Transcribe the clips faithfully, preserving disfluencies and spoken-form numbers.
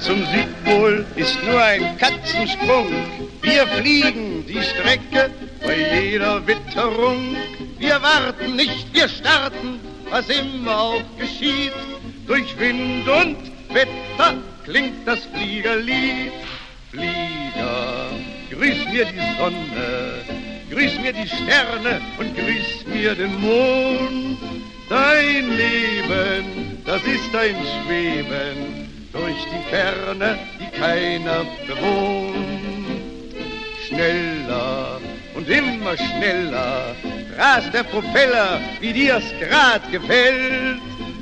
zum Südpol ist nur ein Katzensprung. Wir fliegen die Strecke bei jeder Witterung. Wir warten nicht, wir starten, was immer auch geschieht. Durch Wind und Wetter klingt das Fliegerlied. Flieger, grüß mir die Sonne, grüß mir die Sterne und grüß mir den Mond. Dein Leben, das ist ein Schweben durch die Ferne, die keiner bewohnt. Schneller und immer schneller rast der Propeller, wie dir's grad gefällt.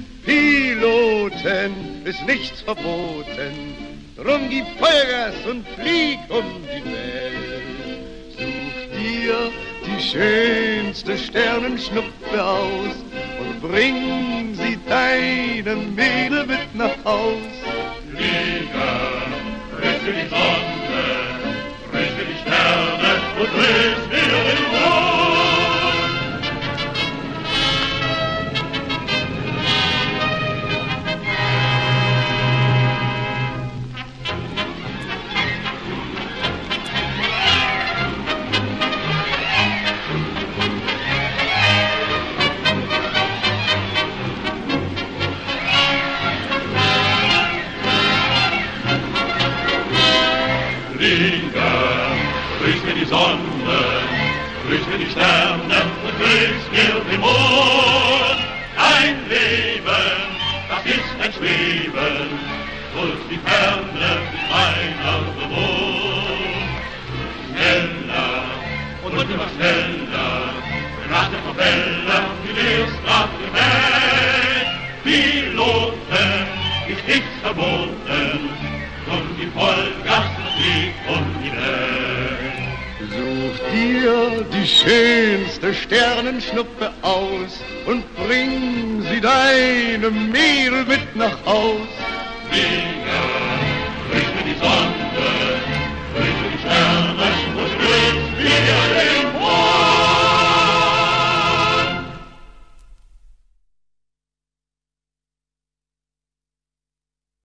Piloten ist nichts verboten, drum gib Vollgas und flieg um die Welt. Such dir die schönste Sternenschnuppe aus und bring sie deinem Mädel mit nach Haus. Flieger, grüß mir die Sonne, grüß mir die Sterne und grüß mir den Mond. Flieger, grüß mir die Sonne, grüß mir die Sterne und grüß mir den Mond. Ein Leben, das ist ein Schweben, durch die Ferne meiner bewohnt. Schneller und, und immer schneller, nach der Propeller, wie dir's grad gefällt. Piloten ist nichts verboten, und die Vollgas fliegt um die Welt. Such dir die schönste Sternenschnuppe aus und bring sie deinem Mädel mit nach Haus. Wie